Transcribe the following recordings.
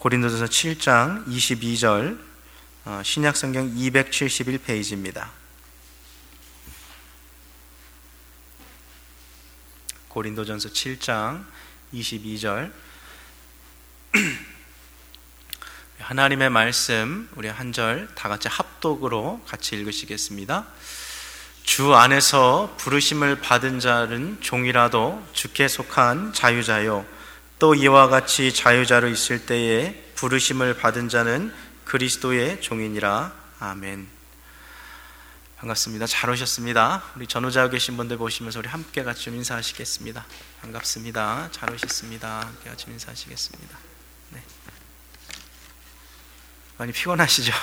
고린도전서 7장 22절, 신약성경 271페이지입니다. 고린도전서 7장 22절. 하나님의 말씀 우리 한 절 다 같이 합독으로 같이 읽으시겠습니다. 주 안에서 부르심을 받은 자는 종이라도 주께 속한 자유자요, 또 이와 같이 자유자로 있을 때에 부르심을 받은 자는 그리스도의 종이니라. 아멘. 반갑습니다. 잘 오셨습니다. 우리 전후자에 계신 분들 보시면서 우리 함께 같이 좀 인사하시겠습니다. 반갑습니다. 잘 오셨습니다. 함께 같이 인사하시겠습니다. 네. 많이 피곤하시죠?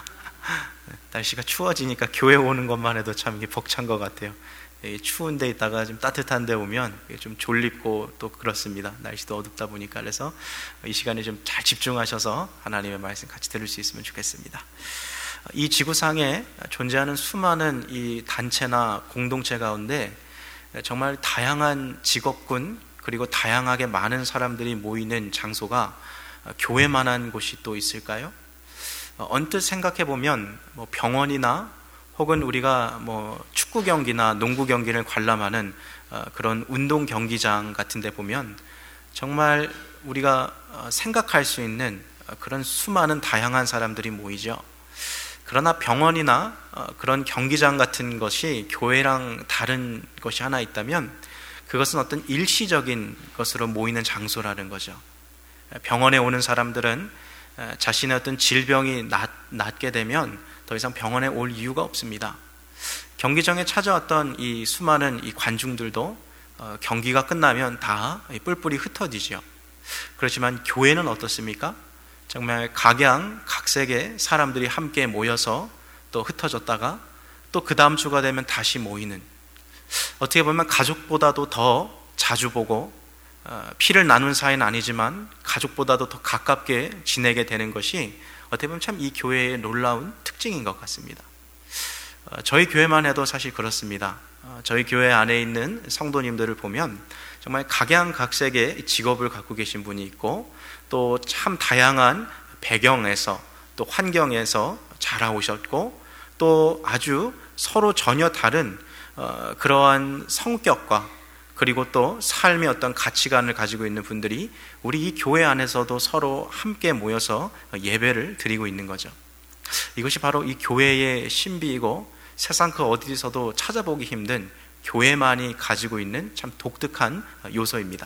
날씨가 추워지니까 교회 오는 것만 해도 참 이게 벅찬 것 같아요. 추운 데 있다가 좀 따뜻한 데 오면 좀 졸립고 또 그렇습니다. 날씨도 어둡다 보니까. 그래서 이 시간에 좀 잘 집중하셔서 하나님의 말씀 같이 들을 수 있으면 좋겠습니다. 이 지구상에 존재하는 수많은 이 단체나 공동체 가운데 정말 다양한 직업군, 그리고 다양하게 많은 사람들이 모이는 장소가 교회만한 곳이 또 있을까요? 언뜻 생각해 보면 병원이나 혹은 우리가 축구 경기나 농구 경기를 관람하는 그런 운동 경기장 같은 데 보면 정말 우리가 생각할 수 있는 그런 수많은 다양한 사람들이 모이죠. 그러나 병원이나 그런 경기장 같은 것이 교회랑 다른 것이 하나 있다면 그것은 어떤 일시적인 것으로 모이는 장소라는 거죠. 병원에 오는 사람들은 자신의 어떤 질병이 낫게 되면 더 이상 병원에 올 이유가 없습니다. 경기장에 찾아왔던 이 수많은 이 관중들도 경기가 끝나면 다 뿔뿔이 흩어지죠. 그렇지만 교회는 어떻습니까? 정말 각양각색의 사람들이 함께 모여서 또 흩어졌다가 또 그 다음 주가 되면 다시 모이는, 어떻게 보면 가족보다도 더 자주 보고 피를 나눈 사이는 아니지만 가족보다도 더 가깝게 지내게 되는 것이 어떻게 보면 참 이 교회의 놀라운 특징인 것 같습니다. 저희 교회만 해도 사실 그렇습니다. 저희 교회 안에 있는 성도님들을 보면 정말 각양각색의 직업을 갖고 계신 분이 있고 또 참 다양한 배경에서 또 환경에서 자라오셨고 또 아주 서로 전혀 다른 그러한 성격과 그리고 또 삶의 어떤 가치관을 가지고 있는 분들이 우리 이 교회 안에서도 서로 함께 모여서 예배를 드리고 있는 거죠. 이것이 바로 이 교회의 신비이고 세상 그 어디서도 찾아보기 힘든 교회만이 가지고 있는 참 독특한 요소입니다.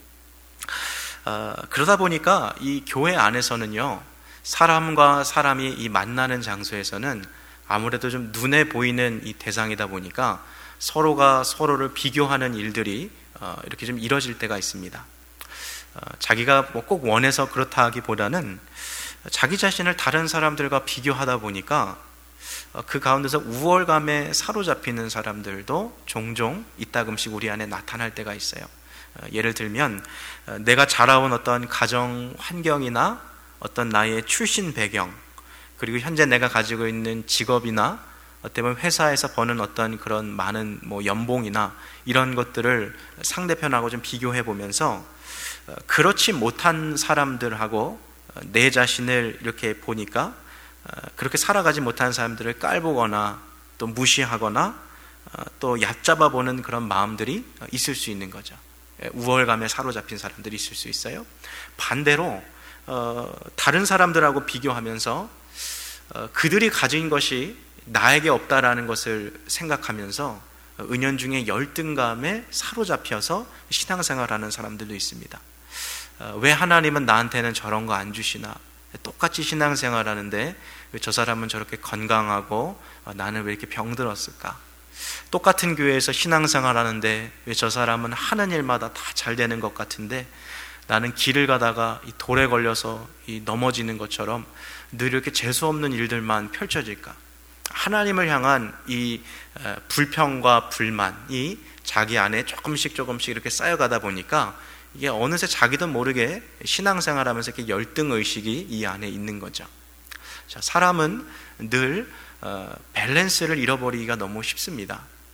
그러다 보니까 이 교회 안에서는요, 사람과 사람이 이 만나는 장소에서는 아무래도 좀 눈에 보이는 이 대상이다 보니까 서로가 서로를 비교하는 일들이 이렇게 좀 이뤄질 때가 있습니다. 자기가 꼭 원해서 그렇다 하기보다는 자기 자신을 다른 사람들과 비교하다 보니까 그 가운데서 우월감에 사로잡히는 사람들도 종종 이따금씩 우리 안에 나타날 때가 있어요. 예를 들면 내가 자라온 어떤 가정 환경이나 어떤 나의 출신 배경, 그리고 현재 내가 가지고 있는 직업이나 어떻게 보면 회사에서 버는 어떤 그런 많은 연봉이나 이런 것들을 상대편하고 좀 비교해 보면서 그렇지 못한 사람들하고 내 자신을 이렇게 보니까 그렇게 살아가지 못한 사람들을 깔보거나 또 무시하거나 또 얕잡아 보는 그런 마음들이 있을 수 있는 거죠. 우월감에 사로잡힌 사람들이 있을 수 있어요. 반대로 다른 사람들하고 비교하면서 그들이 가진 것이 나에게 없다라는 것을 생각하면서 은연중에 열등감에 사로잡혀서 신앙생활하는 사람들도 있습니다. 왜 하나님은 나한테는 저런 거 안 주시나? 똑같이 신앙생활하는데 왜 저 사람은 저렇게 건강하고 나는 왜 이렇게 병들었을까? 똑같은 교회에서 신앙생활하는데 왜 저 사람은 하는 일마다 다 잘 되는 것 같은데 나는 길을 가다가 이 돌에 걸려서 이 넘어지는 것처럼 늘 이렇게 재수없는 일들만 펼쳐질까? 하나님을 향한 이 불평과 불만이 자기 안에 조금씩 이렇게 쌓여가다 보니까 이게 어느새 자기도 모르게 신앙생활하면서 이렇게 열등의식이 이 안에 있는 거죠. 자, 사람은 늘 밸런스를 잃어버리기가 너무 쉽습니다.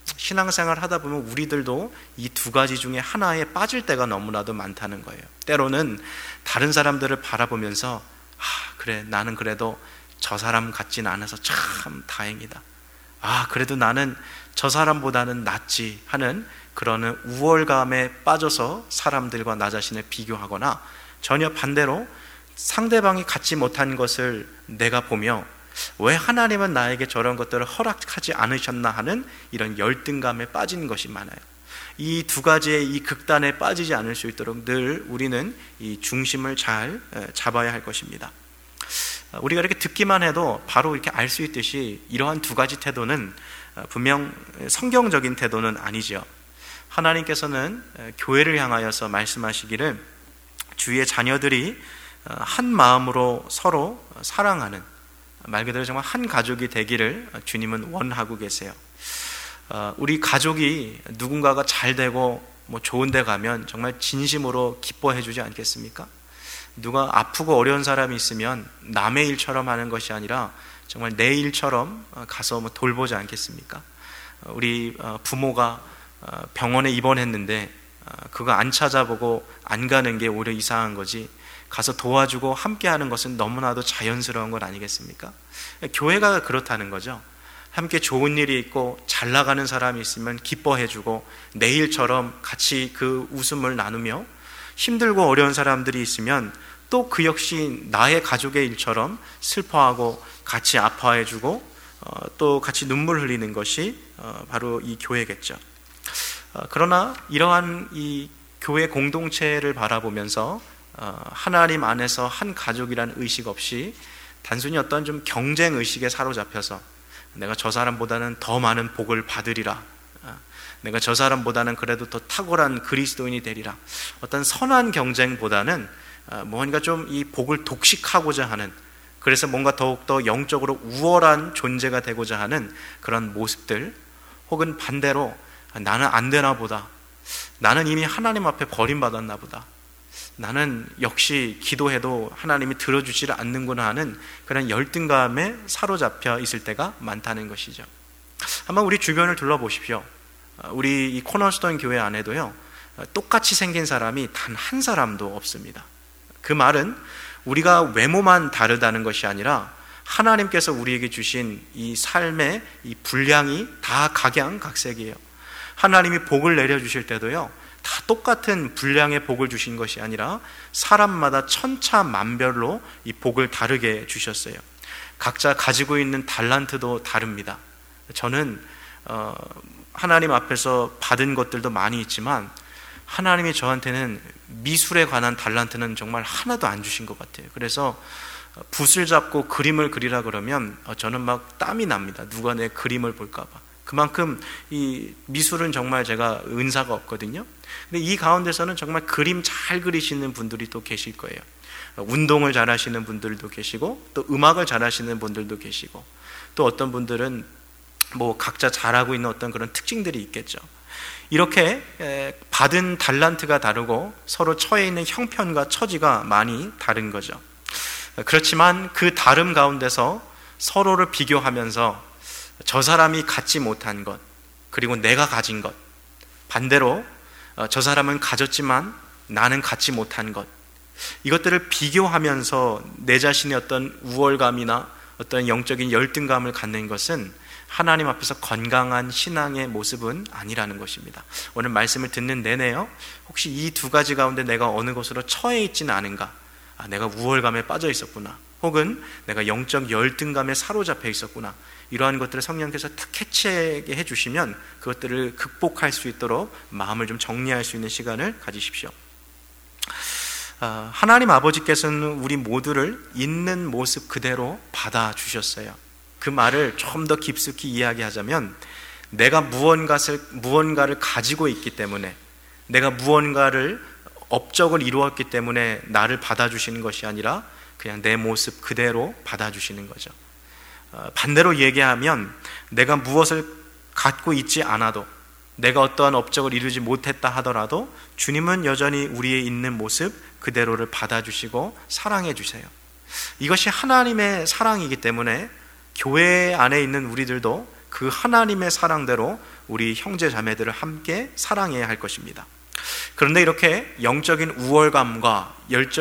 신앙생활 하다 보면 우리들도 이 두 가지 중에 하나에 빠질 때가 너무나도 많다는 거예요. 때로는 다른 사람들을 바라보면서 그래, 나는 그래도 저 사람 같진 않아서 참 다행이다. 그래도 나는 저 사람보다는 낫지 하는 그런 우월감에 빠져서 사람들과 나 자신을 비교하거나, 전혀 반대로 상대방이 갖지 못한 것을 내가 보며 왜 하나님은 나에게 저런 것들을 허락하지 않으셨나 하는 이런 열등감에 빠지는 것이 많아요. 이 두 가지의 이 극단에 빠지지 않을 수 있도록 늘 우리는 이 중심을 잘 잡아야 할 것입니다. 우리가 이렇게 듣기만 해도 바로 이렇게 알 수 있듯이 이러한 두 가지 태도는 분명 성경적인 태도는 아니죠. 하나님께서는 교회를 향하여서 말씀하시기를 주의 자녀들이 한 마음으로 서로 사랑하는, 말 그대로 정말 한 가족이 되기를 주님은 원하고 계세요. 우리 가족이 누군가가 잘 되고 좋은 데 가면 정말 진심으로 기뻐해 주지 않겠습니까? 누가 아프고 어려운 사람이 있으면 남의 일처럼 하는 것이 아니라 정말 내 일처럼 가서 돌보지 않겠습니까? 우리 부모가 병원에 입원했는데 그거 안 찾아보고 안 가는 게 오히려 이상한 거지, 가서 도와주고 함께하는 것은 너무나도 자연스러운 것 아니겠습니까? 교회가 그렇다는 거죠. 함께 좋은 일이 있고 잘 나가는 사람이 있으면 기뻐해주고 내 일처럼 같이 그 웃음을 나누며, 힘들고 어려운 사람들이 있으면 또 그 역시 나의 가족의 일처럼 슬퍼하고 같이 아파해주고 또 같이 눈물 흘리는 것이 바로 이 교회겠죠. 그러나 이러한 이 교회 공동체를 바라보면서 하나님 안에서 한 가족이라는 의식 없이 단순히 어떤 좀 경쟁 의식에 사로잡혀서 내가 저 사람보다는 더 많은 복을 받으리라, 내가 저 사람보다는 그래도 더 탁월한 그리스도인이 되리라, 어떤 선한 경쟁보다는 뭔가 좀 이 복을 독식하고자 하는, 그래서 뭔가 더욱더 영적으로 우월한 존재가 되고자 하는 그런 모습들, 혹은 반대로 나는 안 되나 보다, 나는 이미 하나님 앞에 버림받았나 보다, 나는 역시 기도해도 하나님이 들어주지를 않는구나 하는 그런 열등감에 사로잡혀 있을 때가 많다는 것이죠. 한번 우리 주변을 둘러보십시오. 우리 이 코너스톤 교회 안에도요, 똑같이 생긴 사람이 단 한 사람도 없습니다. 그 말은 우리가 외모만 다르다는 것이 아니라 하나님께서 우리에게 주신 이 삶의 이 분량이 다 각양각색이에요. 하나님이 복을 내려주실 때도요, 다 똑같은 분량의 복을 주신 것이 아니라 사람마다 천차만별로 이 복을 다르게 주셨어요. 각자 가지고 있는 달란트도 다릅니다. 저는 하나님 앞에서 받은 것들도 많이 있지만 하나님이 저한테는 미술에 관한 달란트는 정말 하나도 안 주신 것 같아요. 그래서 붓을 잡고 그림을 그리라 그러면 저는 막 땀이 납니다. 누가 내 그림을 볼까 봐. 그만큼 이 미술은 정말 제가 은사가 없거든요. 근데 이 가운데서는 정말 그림 잘 그리시는 분들이 또 계실 거예요. 운동을 잘 하시는 분들도 계시고 또 음악을 잘 하시는 분들도 계시고, 또 어떤 분들은 각자 잘하고 있는 어떤 그런 특징들이 있겠죠. 이렇게 받은 달란트가 다르고 서로 처해 있는 형편과 처지가 많이 다른 거죠. 그렇지만 그 다름 가운데서 서로를 비교하면서 저 사람이 갖지 못한 것, 그리고 내가 가진 것, 반대로 저 사람은 가졌지만 나는 갖지 못한 것, 이것들을 비교하면서 내 자신의 어떤 우월감이나 어떤 영적인 열등감을 갖는 것은 하나님 앞에서 건강한 신앙의 모습은 아니라는 것입니다. 오늘 말씀을 듣는 내내요, 혹시 이 두 가지 가운데 내가 어느 곳으로 처해 있지는 않은가, 내가 우월감에 빠져 있었구나, 혹은 내가 영적 열등감에 사로잡혀 있었구나, 이러한 것들을 성령께서 탁 캐치하게 해주시면 그것들을 극복할 수 있도록 마음을 좀 정리할 수 있는 시간을 가지십시오. 하나님 아버지께서는 우리 모두를 있는 모습 그대로 받아주셨어요. 그 말을 좀 더 깊숙이 이야기하자면, 내가 무언가를 가지고 있기 때문에, 내가 무언가를 업적을 이루었기 때문에 나를 받아주시는 것이 아니라 그냥 내 모습 그대로 받아주시는 거죠. 반대로 얘기하면 내가 무엇을 갖고 있지 않아도, 내가 어떠한 업적을 이루지 못했다 하더라도 주님은 여전히 우리의 있는 모습 그대로를 받아주시고 사랑해 주세요. 이것이 하나님의 사랑이기 때문에 교회 안에 있는 우리들도 그 하나님의 사랑대로 우리 형제 자매들을 함께 사랑해야 할 것입니다. 그런데 이렇게 영적인 우월감과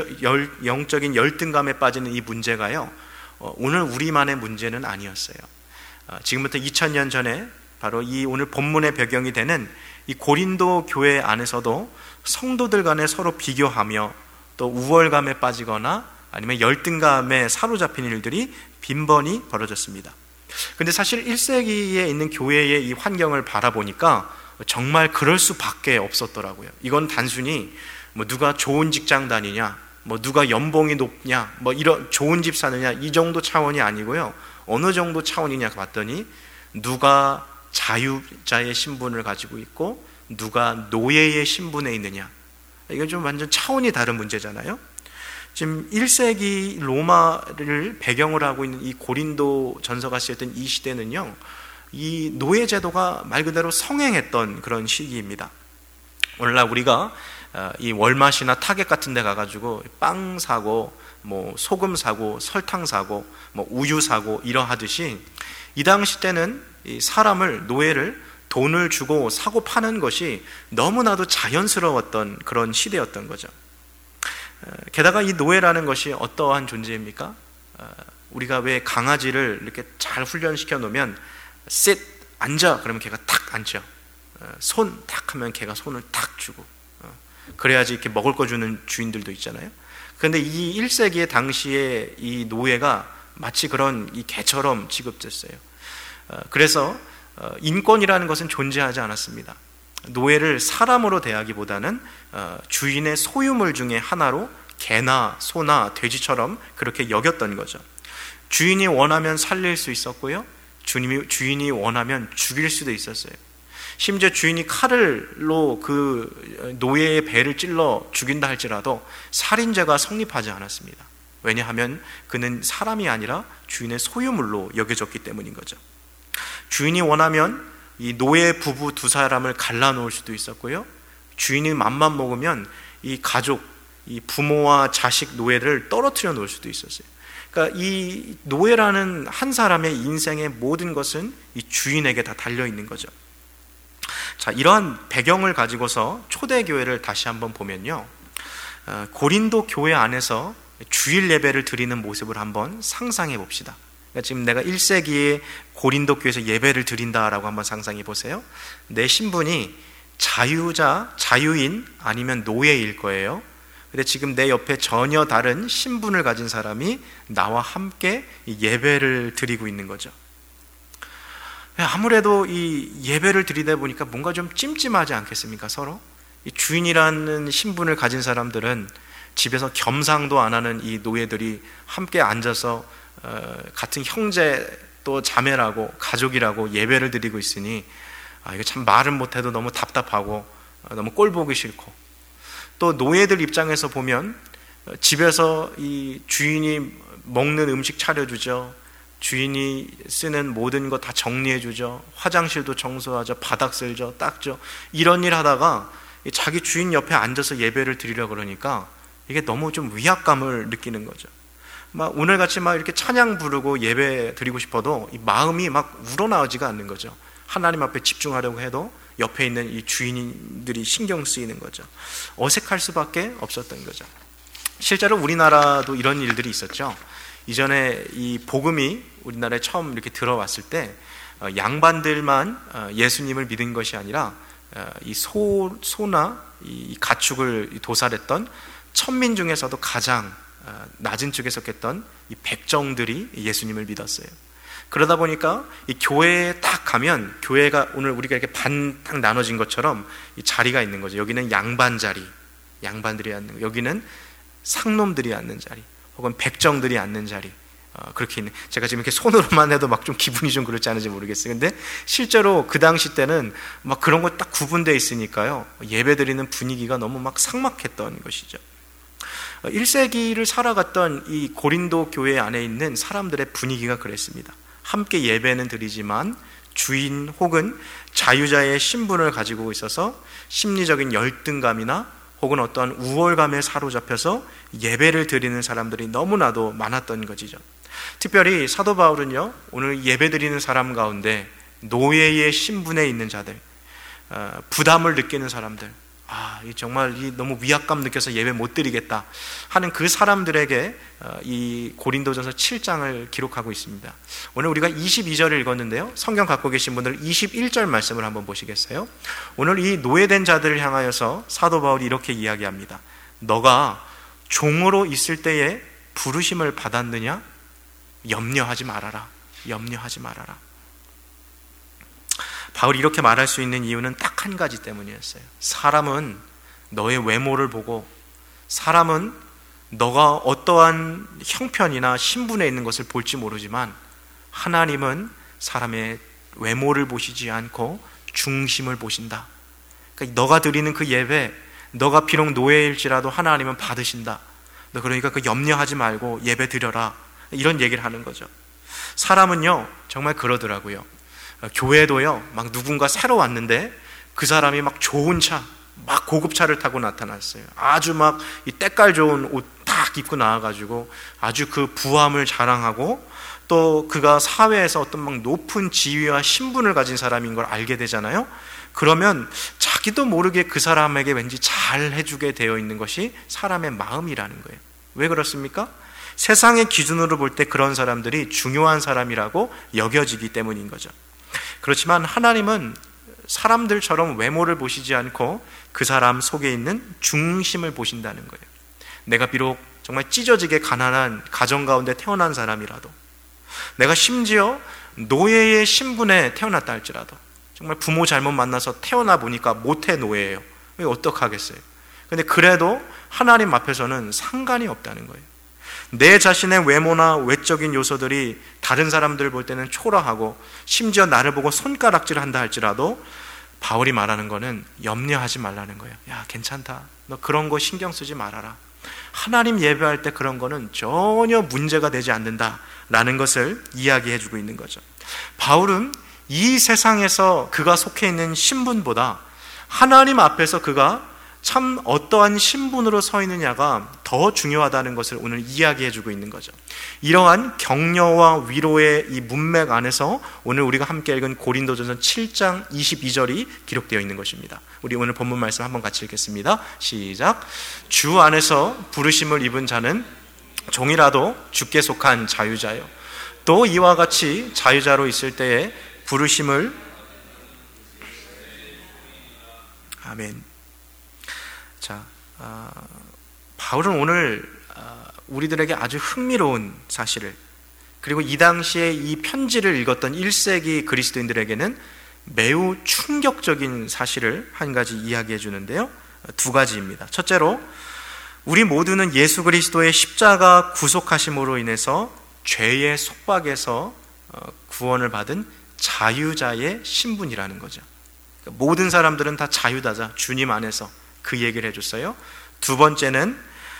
영적인 열등감에 빠지는 이 문제가요, 오늘 우리만의 문제는 아니었어요. 지금부터 2000년 전에 바로 이 오늘 본문의 배경이 되는 이 고린도 교회 안에서도 성도들 간에 서로 비교하며 또 우월감에 빠지거나 아니면 열등감에 사로잡힌 일들이 빈번히 벌어졌습니다. 근데 사실 1세기에 있는 교회의 이 환경을 바라보니까 정말 그럴 수밖에 없었더라고요. 이건 단순히 뭐 누가 좋은 직장 다니냐, 뭐 누가 연봉이 높냐, 뭐 이런 좋은 집 사느냐 이 정도 차원이 아니고요. 어느 정도 차원이냐 봤더니 누가 자유자의 신분을 가지고 있고 누가 노예의 신분에 있느냐, 이건 좀 완전 차원이 다른 문제잖아요. 지금 1세기 로마를 배경으로 하고 있는 이 고린도 전서가 쓰였던 이 시대는요, 이 노예 제도가 말 그대로 성행했던 그런 시기입니다. 오늘날 우리가 이 월마트나 타겟 같은 데 가가지고 빵 사고 뭐 소금 사고 설탕 사고 뭐 우유 사고 이러하듯이 이 당시 때는 이 사람을, 노예를 돈을 주고 사고 파는 것이 너무나도 자연스러웠던 그런 시대였던 거죠. 게다가 이 노예라는 것이 어떠한 존재입니까? 우리가 왜 강아지를 이렇게 잘 훈련시켜 놓으면 sit, 앉아 그러면 걔가 탁 앉죠. 손 탁 하면 걔가 손을 탁 주고, 그래야지 이렇게 먹을 거 주는 주인들도 있잖아요. 그런데 이 1세기의 당시에 이 노예가 마치 그런 이 개처럼 취급됐어요. 그래서 인권이라는 것은 존재하지 않았습니다. 노예를 사람으로 대하기보다는 주인의 소유물 중에 하나로 개나 소나 돼지처럼 그렇게 여겼던 거죠. 주인이 원하면 살릴 수 있었고요, 주인이 원하면 죽일 수도 있었어요. 심지어 주인이 칼로 그 노예의 배를 찔러 죽인다 할지라도 살인죄가 성립하지 않았습니다. 왜냐하면 그는 사람이 아니라 주인의 소유물로 여겨졌기 때문인 거죠. 주인이 원하면 이 노예 부부 두 사람을 갈라놓을 수도 있었고요, 주인이 맘만 먹으면 이 가족, 이 부모와 자식 노예를 떨어뜨려 놓을 수도 있었어요. 그러니까 이 노예라는 한 사람의 인생의 모든 것은 이 주인에게 다 달려 있는 거죠. 자, 이러한 배경을 가지고서 초대교회를 다시 한번 보면요, 고린도 교회 안에서 주일 예배를 드리는 모습을 한번 상상해 봅시다. 그러니까 지금 내가 1세기에 고린도 교회에서 예배를 드린다라고 한번 상상해 보세요. 내 신분이 자유자, 자유인 아니면 노예일 거예요. 근데 지금 내 옆에 전혀 다른 신분을 가진 사람이 나와 함께 예배를 드리고 있는 거죠. 아무래도 이 예배를 드리다 보니까 뭔가 좀 찜찜하지 않겠습니까? 서로 이 주인이라는 신분을 가진 사람들은 집에서 겸상도 안 하는 이 노예들이 함께 앉아서 같은 형제 또 자매라고 가족이라고 예배를 드리고 있으니 이거 참 말은 못해도 너무 답답하고 너무 꼴 보기 싫고, 또 노예들 입장에서 보면 집에서 이 주인이 먹는 음식 차려주죠, 주인이 쓰는 모든 거 다 정리해주죠, 화장실도 청소하죠, 바닥 쓸죠, 닦죠. 이런 일 하다가 자기 주인 옆에 앉아서 예배를 드리려고 그러니까 이게 너무 좀 위압감을 느끼는 거죠. 막 오늘같이 막 이렇게 찬양 부르고 예배 드리고 싶어도 이 마음이 막 우러나오지가 않는 거죠. 하나님 앞에 집중하려고 해도 옆에 있는 이 주인들이 신경 쓰이는 거죠. 어색할 수밖에 없었던 거죠. 실제로 우리나라도 이런 일들이 있었죠. 이전에 이 복음이 우리나라에 처음 이렇게 들어왔을 때 양반들만 예수님을 믿은 것이 아니라 이 소나 이 가축을 도살했던 천민 중에서도 가장 낮은 쪽에 속했던 이 백정들이 예수님을 믿었어요. 그러다 보니까 이 교회에 딱 가면, 교회가 오늘 우리가 이렇게 반 딱 나눠진 것처럼 이 자리가 있는 거죠. 여기는 양반 자리, 양반들이 앉는 거, 여기는 상놈들이 앉는 자리, 혹은 백정들이 앉는 자리, 그렇게 있는. 제가 지금 이렇게 손으로만 해도 막 좀 기분이 좀 그렇지 않은지 모르겠어요. 근데 실제로 그 당시 때는 막 그런 거 딱 구분되어 있으니까요, 예배드리는 분위기가 너무 막 삭막했던 것이죠. 1세기를 살아갔던 이 고린도 교회 안에 있는 사람들의 분위기가 그랬습니다. 함께 예배는 드리지만 주인 혹은 자유자의 신분을 가지고 있어서 심리적인 열등감이나 혹은 어떠한 우월감에 사로잡혀서 예배를 드리는 사람들이 너무나도 많았던 것이죠. 특별히 사도 바울은요, 오늘 예배 드리는 사람 가운데 노예의 신분에 있는 자들, 부담을 느끼는 사람들, 정말 너무 위압감 느껴서 예배 못 드리겠다 하는 그 사람들에게 이 고린도전서 7장을 기록하고 있습니다. 오늘 우리가 22절을 읽었는데요, 성경 갖고 계신 분들 21절 말씀을 한번 보시겠어요? 오늘 이 노예된 자들을 향하여서 사도 바울이 이렇게 이야기합니다. 너가 종으로 있을 때에 부르심을 받았느냐? 염려하지 말아라. 염려하지 말아라. 바울이 이렇게 말할 수 있는 이유는 딱 한 가지 때문이었어요. 사람은 너의 외모를 보고, 사람은 너가 어떠한 형편이나 신분에 있는 것을 볼지 모르지만, 하나님은 사람의 외모를 보시지 않고 중심을 보신다. 그러니까 너가 드리는 그 예배, 너가 비록 노예일지라도 하나님은 받으신다. 너 그러니까 그 염려하지 말고 예배 드려라, 이런 얘기를 하는 거죠. 사람은요 정말 그러더라고요. 교회도요, 막 누군가 새로 왔는데 그 사람이 막 좋은 차, 막 고급차를 타고 나타났어요. 아주 막 이 때깔 좋은 옷 딱 입고 나와가지고 아주 그 부함을 자랑하고, 또 그가 사회에서 어떤 막 높은 지위와 신분을 가진 사람인 걸 알게 되잖아요. 그러면 자기도 모르게 그 사람에게 왠지 잘 해주게 되어 있는 것이 사람의 마음이라는 거예요. 왜 그렇습니까? 세상의 기준으로 볼 때 그런 사람들이 중요한 사람이라고 여겨지기 때문인 거죠. 그렇지만 하나님은 사람들처럼 외모를 보시지 않고 그 사람 속에 있는 중심을 보신다는 거예요. 내가 비록 정말 찢어지게 가난한 가정 가운데 태어난 사람이라도, 내가 심지어 노예의 신분에 태어났다 할지라도, 정말 부모 잘못 만나서 태어나 보니까 모태 노예예요. 어떡하겠어요? 근데 그래도 하나님 앞에서는 상관이 없다는 거예요. 내 자신의 외모나 외적인 요소들이 다른 사람들 볼 때는 초라하고, 심지어 나를 보고 손가락질 한다 할지라도 바울이 말하는 거는 염려하지 말라는 거예요. 야, 괜찮다. 너 그런 거 신경 쓰지 말아라. 하나님 예배할 때 그런 거는 전혀 문제가 되지 않는다라는 것을 이야기해 주고 있는 거죠. 바울은 이 세상에서 그가 속해 있는 신분보다 하나님 앞에서 그가 참 어떠한 신분으로 서 있느냐가 더 중요하다는 것을 오늘 이야기해 주고 있는 거죠. 이러한 격려와 위로의 이 문맥 안에서 오늘 우리가 함께 읽은 고린도전서 7장 22절이 기록되어 있는 것입니다. 우리 오늘 본문 말씀 한번 같이 읽겠습니다. 시작. 주 안에서 부르심을 입은 자는 종이라도 주께 속한 자유자요, 또 이와 같이 자유자로 있을 때에 부르심을, 아멘. 자, 바울은 오늘 우리들에게 아주 흥미로운 사실을, 그리고 이 당시에 이 편지를 읽었던 1세기 그리스도인들에게는 매우 충격적인 사실을 한 가지 이야기해 주는데요, 두 가지입니다. 첫째로, 우리 모두는 예수 그리스도의 십자가 구속하심으로 인해서 죄의 속박에서 구원을 받은 자유자의 신분이라는 거죠. 모든 사람들은 다 자유자자, 주님 안에서, 그 얘기를 해줬어요. 두 번째는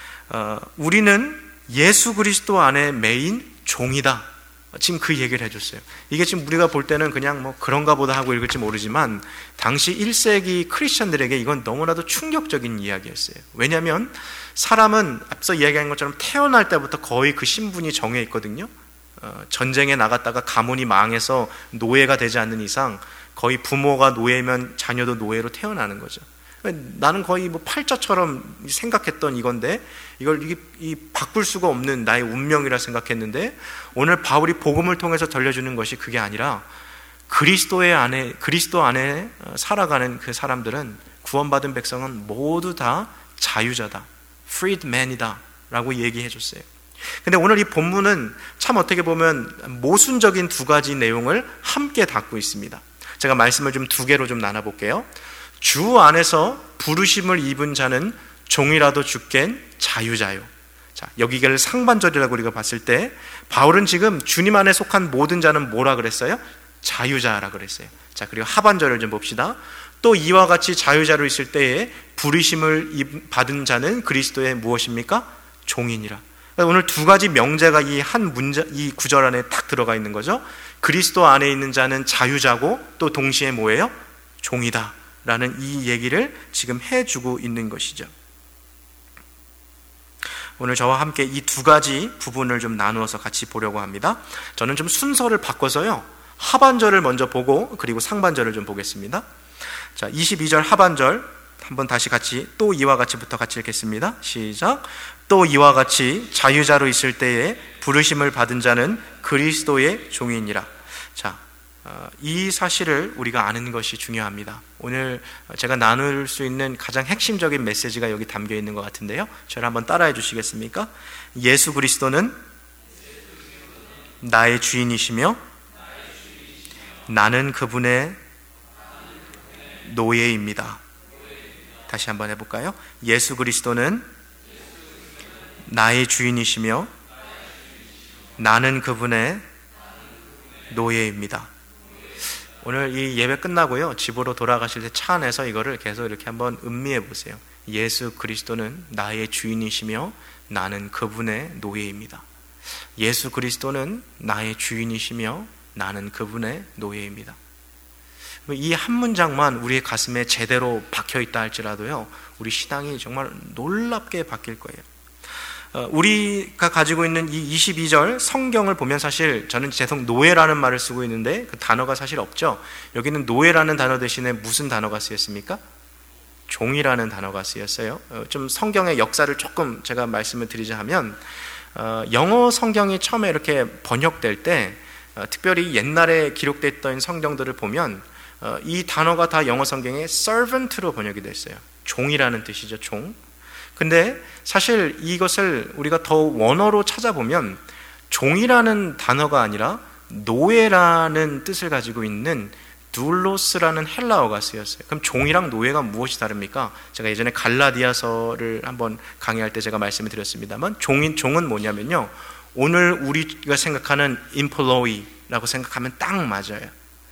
우리는 예수 그리스도 안에 매인 종이다. 지금 그 얘기를 해줬어요. 이게 지금 우리가 볼 때는 그냥 뭐 그런가 보다 하고 읽을지 모르지만, 당시 1세기 크리스천들에게 이건 너무나도 충격적인 이야기였어요. 왜냐하면 사람은 앞서 이야기한 것처럼 태어날 때부터 거의 그 신분이 정해 있거든요. 전쟁에 나갔다가 가문이 망해서 노예가 되지 않는 이상 거의 부모가 노예면 자녀도 노예로 태어나는 거죠. 나는 거의 뭐 팔자처럼 생각했던 이건데, 이걸 바꿀 수가 없는 나의 운명이라 생각했는데, 오늘 바울이 복음을 통해서 들려주는 것이 그게 아니라 그리스도 안에 살아가는 그 사람들은, 구원받은 백성은 모두 다 자유자다, freedman이다 라고 얘기해 줬어요. 근데 오늘 이 본문은 참 어떻게 보면 모순적인 두 가지 내용을 함께 담고 있습니다. 제가 말씀을 좀 두 개로 좀 나눠볼게요. 주 안에서 부르심을 입은 자는 종이라도 주겐 자유자요. 자, 여기를 상반절이라고 우리가 봤을 때 바울은 지금 주님 안에 속한 모든 자는 뭐라 그랬어요? 자유자라 그랬어요. 자, 그리고 하반절을 좀 봅시다. 또 이와 같이 자유자로 있을 때에 부르심을 받은 자는 그리스도의 무엇입니까? 종이니라. 오늘 두 가지 명제가 이 구절 안에 딱 들어가 있는 거죠. 그리스도 안에 있는 자는 자유자고, 또 동시에 뭐예요? 종이다 라는 이 얘기를 지금 해주고 있는 것이죠. 오늘 저와 함께 이 두 가지 부분을 좀 나누어서 같이 보려고 합니다. 저는 좀 순서를 바꿔서요, 하반절을 먼저 보고 그리고 상반절을 좀 보겠습니다. 자, 22절 하반절 한번 다시 같이 또 이와 같이부터 같이 읽겠습니다. 시작. 또 이와 같이 자유자로 있을 때에 부르심을 받은 자는 그리스도의 종이니라. 자, 이 사실을 우리가 아는 것이 중요합니다. 오늘 제가 나눌 수 있는 가장 핵심적인 메시지가 여기 담겨 있는 것 같은데요. 저를 한번 따라해 주시겠습니까? 예수 그리스도는 나의 주인이시며 나는 그분의 노예입니다. 다시 한번 해볼까요? 예수 그리스도는 나의 주인이시며 나는 그분의 노예입니다. 오늘 이 예배 끝나고요, 집으로 돌아가실 때 차 안에서 이거를 계속 이렇게 한번 음미해 보세요. 예수 그리스도는 나의 주인이시며 나는 그분의 노예입니다. 예수 그리스도는 나의 주인이시며 나는 그분의 노예입니다. 이 한 문장만 우리의 가슴에 제대로 박혀 있다 할지라도요, 우리 신앙이 정말 놀랍게 바뀔 거예요. 우리가 가지고 있는 이 22절 성경을 보면 사실 저는 계속 노예라는 말을 쓰고 있는데 그 단어가 사실 없죠. 여기는 노예라는 단어 대신에 무슨 단어가 쓰였습니까? 종이라는 단어가 쓰였어요. 좀 성경의 역사를 조금 제가 말씀을 드리자 하면, 영어 성경이 처음에 이렇게 번역될 때, 특별히 옛날에 기록됐던 성경들을 보면 이 단어가 다 영어 성경에 servant로 번역이 됐어요. 종이라는 뜻이죠, 종. 근데 사실 이것을 우리가 더 원어로 찾아보면 종이라는 단어가 아니라 노예라는 뜻을 가지고 있는 둘로스라는 헬라어가 쓰였어요. 그럼 종이랑 노예가 무엇이 다릅니까? 제가 예전에 갈라디아서를 한번 강의할 때 제가 말씀을 드렸습니다만, 종은 뭐냐면요, 오늘 우리가 생각하는 employee라고 생각하면 딱 맞아요.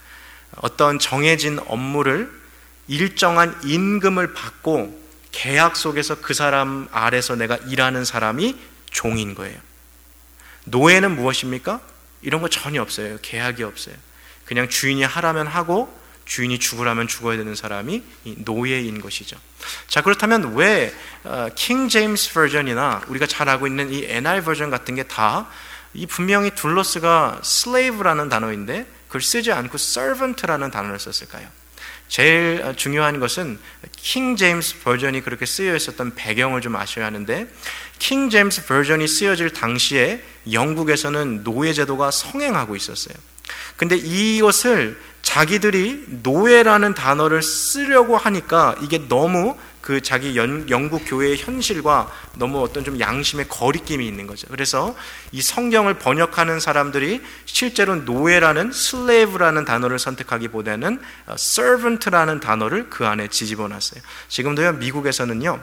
어떤 정해진 업무를 일정한 임금을 받고 계약 속에서 그 사람 아래서 내가 일하는 사람이 종인 거예요. 노예는 무엇입니까? 이런 거 전혀 없어요. 계약이 없어요. 그냥 주인이 하라면 하고 주인이 죽으라면 죽어야 되는 사람이 노예인 것이죠. 자, 그렇다면 왜 킹 제임스 버전이나 우리가 잘 알고 있는 이 NIV 버전 같은 게 다 이 분명히 둘로스가 slave라는 단어인데 그걸 쓰지 않고 servant라는 단어를 썼을까요? 제일 중요한 것은 킹 제임스 버전이 그렇게 쓰여 있었던 배경을 좀 아셔야 하는데, 킹 제임스 버전이 쓰여질 당시에 영국에서는 노예 제도가 성행하고 있었어요. 근데 이것을 자기들이 노예라는 단어를 쓰려고 하니까 이게 너무 그 자기 영국 교회의 현실과 너무 어떤 좀 양심의 거리낌이 있는 거죠. 그래서 이 성경을 번역하는 사람들이 실제로 노예라는 slave라는 단어를 선택하기보다는 servant라는 단어를 그 안에 뒤집어 놨어요. 지금도요, 미국에서는요,